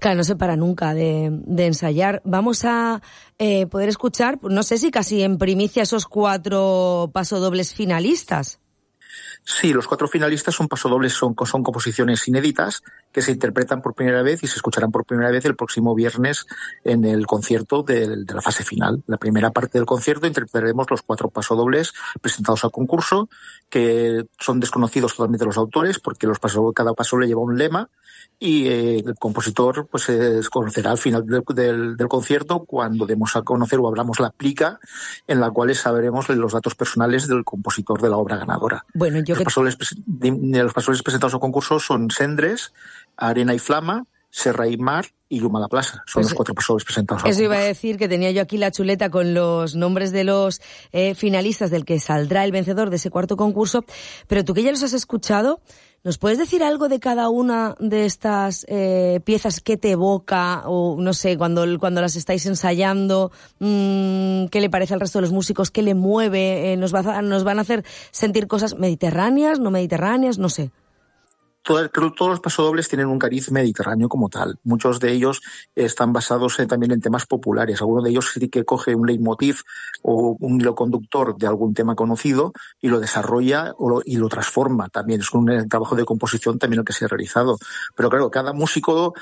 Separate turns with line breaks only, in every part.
Claro, no se para nunca de ensayar. Vamos a poder escuchar, no sé si casi en primicia, esos 4 pasodobles finalistas.
Sí, los 4 finalistas son pasodobles, son composiciones inéditas que se interpretan por primera vez y se escucharán por primera vez el próximo viernes en el concierto de la fase final. La primera parte del concierto interpretaremos los 4 pasodobles presentados al concurso, que son desconocidos totalmente los autores, porque cada pasodoble lleva un lema, y el compositor pues se conocerá al final del concierto, cuando demos a conocer o abramos la plica en la cual sabremos los datos personales del compositor de la obra ganadora.
Bueno,
los pasodobles presentados al concurso son Cendres, Arena y Flama, Serra y Mar y Llum a la Plaça. Son los 4 pasodobles presentados al concurso.
Eso iba a decir, que tenía yo aquí la chuleta con los nombres de los finalistas del que saldrá el vencedor de ese 4º concurso. Pero tú, que ya los has escuchado, ¿nos puedes decir algo de cada una de estas piezas que te evoca, o no sé, cuando las estáis ensayando, qué le parece al resto de los músicos, qué le mueve, nos van a hacer sentir cosas mediterráneas, no mediterráneas, no sé?
Todos los pasodobles tienen un cariz mediterráneo como tal. Muchos de ellos están basados también en temas populares. Alguno de ellos sí que coge un leitmotiv o un hilo conductor de algún tema conocido y lo desarrolla y lo transforma también. Es un trabajo de composición también el que se ha realizado. Pero claro, cada músico,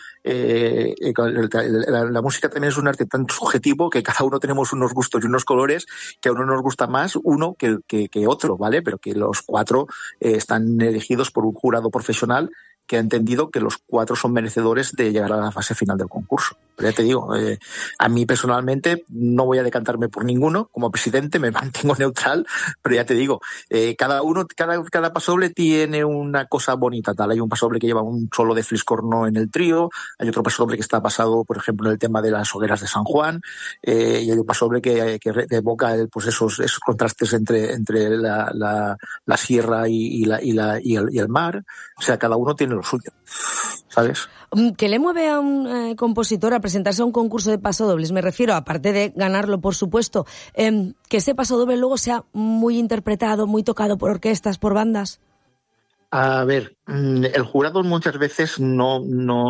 la música también es un arte tan subjetivo que cada uno tenemos unos gustos y unos colores, que a uno nos gusta más uno que otro, ¿vale? Pero que los 4 están elegidos por un jurado profesional que ha entendido que los 4 son merecedores de llegar a la fase final del concurso. Pero ya te digo, a mí personalmente no voy a decantarme por ninguno. Como presidente me mantengo neutral, pero ya te digo, cada pasodoble tiene una cosa bonita tal. Hay un pasodoble que lleva un solo de fliscorno en el trío, hay otro pasodoble que está basado, por ejemplo, en el tema de las hogueras de San Juan, y hay un pasodoble que evoca pues esos contrastes entre la sierra y el mar. O sea, cada uno tiene lo suyo, ¿sabes?
¿Qué le mueve a un compositor a presentarse a un concurso de pasodobles? Me refiero, aparte de ganarlo, por supuesto, que ese pasodoble luego sea muy interpretado, muy tocado por orquestas, por bandas.
A ver, el jurado muchas veces no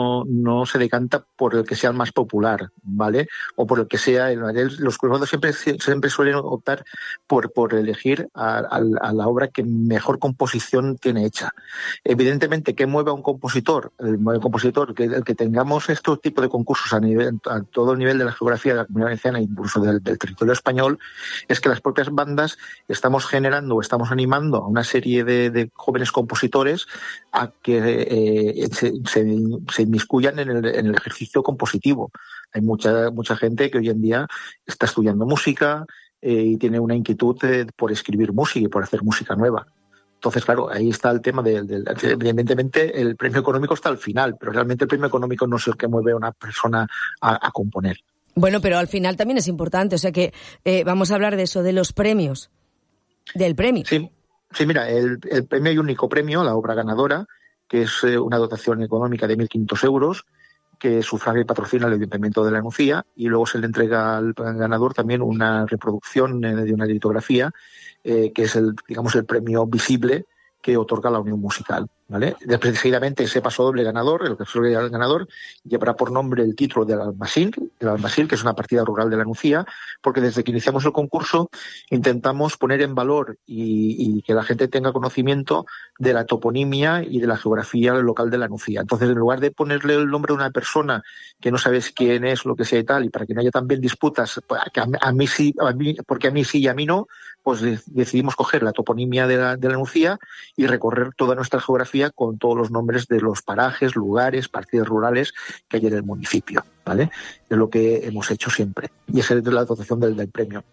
se decanta por el que sea el más popular, ¿vale? O por el que sea los jurados siempre suelen optar por elegir a la obra que mejor composición tiene hecha. Evidentemente, ¿qué mueve a un compositor? El compositor, el que tengamos estos tipos de concursos a todo el nivel de la geografía de la Comunidad Valenciana, incluso del territorio español, es que las propias bandas estamos generando o estamos animando a una serie de jóvenes compositores a que se inmiscuyan en el ejercicio compositivo. Hay mucha gente que hoy en día está estudiando música y tiene una inquietud por escribir música y por hacer música nueva. Entonces, claro, ahí está el tema evidentemente el premio económico está al final, pero realmente el premio económico no es el que mueve a una persona a componer.
Bueno, pero al final también es importante, o sea que vamos a hablar de eso, de los premios, del premio.
Sí, mira, el premio, hay un único premio, la obra ganadora, que es una dotación económica de 1.500 euros, que sufraga y patrocina el Ayuntamiento de la Nucía, y luego se le entrega al ganador también una reproducción de una litografía, que es el premio visible que otorga la Unión Musical, ¿vale? Seguidamente ese pasodoble ganador, el pasodoble ganador, llevará por nombre el título del Almasil, que es una partida rural de la Nucía, porque desde que iniciamos el concurso intentamos poner en valor y que la gente tenga conocimiento de la toponimia y de la geografía local de la Nucía. Entonces, en lugar de ponerle el nombre de una persona que no sabes quién es, lo que sea y tal, y para que no haya también disputas, porque a mí sí y a mí no, pues decidimos coger la toponimia de la Nucía y recorrer toda nuestra geografía con todos los nombres de los parajes, lugares, partidas rurales que hay en el municipio, ¿vale? Es lo que hemos hecho siempre. Y esa es la dotación del premio.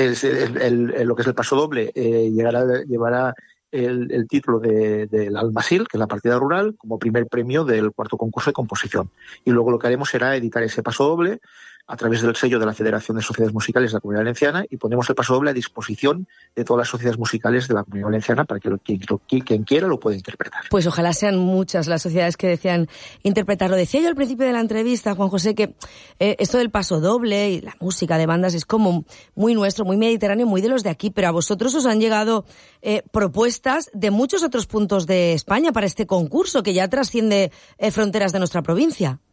Lo que es el pasodoble llevará el título del Almasil, que es la partida rural, como primer premio del 4º concurso de composición. Y luego lo que haremos será editar ese pasodoble a través del sello de la Federación de Sociedades Musicales de la Comunidad Valenciana, y ponemos el pasodoble a disposición de todas las sociedades musicales de la Comunidad Valenciana para que quien quiera lo pueda interpretar.
Pues ojalá sean muchas las sociedades que desean interpretarlo. Decía yo al principio de la entrevista, Juan José, que esto del pasodoble y la música de bandas es como muy nuestro, muy mediterráneo, muy de los de aquí, pero a vosotros os han llegado propuestas de muchos otros puntos de España para este concurso que ya trasciende fronteras de nuestra provincia.